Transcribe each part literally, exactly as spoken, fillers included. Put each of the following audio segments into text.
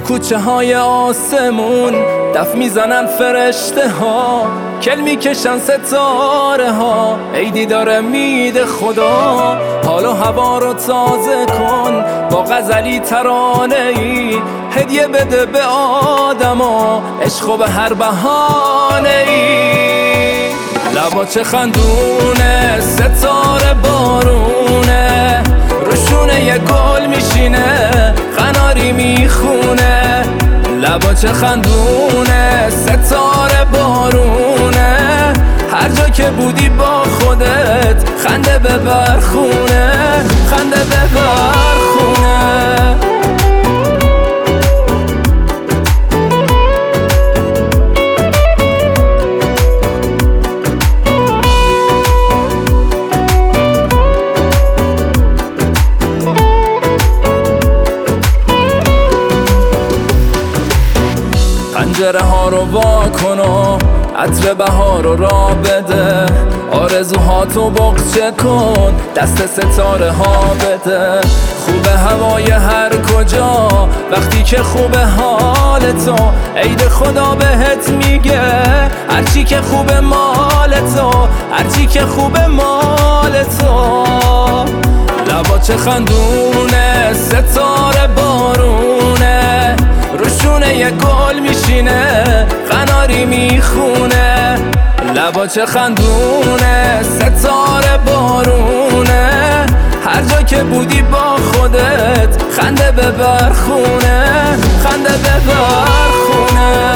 کوچه های آسمون دف میزنن فرشته ها، کل میکشن ستاره ها. ای دیدار مید خدا، حال و هوا رو تازه کن با غزلی ترانه ای. هدیه بده به آدما عشق و به هر بهانه ای. لبا چه خندونه، ستاره بارونه، روشونه یه گل میشینه، قناری میخونه. لبا چه خندونه، ستاره بارونه، هر جا که بودی با خودت خنده ببر خونه، خنده ببر خونه. پنجره ها رو وا کن و عطر بهار رو را بده، آرزوهاتو بغچه کن دست ستاره ها بده. خوبه هوای هر کجا وقتی که خوبه حال تو، عید خدا بهت میگه هرچی که خوبه مال تو، هرچی که خوبه مال تو. لبا چه خندونه، ستاره بارونه، روشونه یه گل میشینه، قناری میخونه. لبا چه خندونه، ستاره بارونه، هر جا که بودی با خودت خنده ببر خونه، خنده ببر خونه.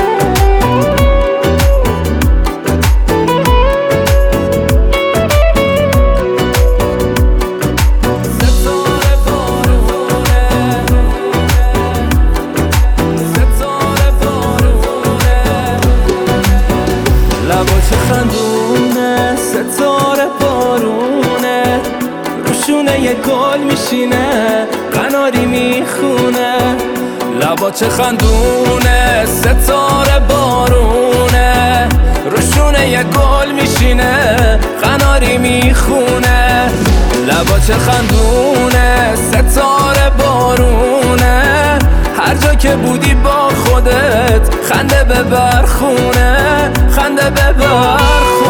لبا چه خندونه، ستاره بارونه، روشونه یه گل میشینه، قناری میخونه. لبا چه خندونه، ستاره بارونه، روشونه یه گل میشینه، قناری میخونه. لبا چه خندونه، ستاره بارونه، هر جا که بودی با خودت خنده ببر خونه، خنده ببر خونه.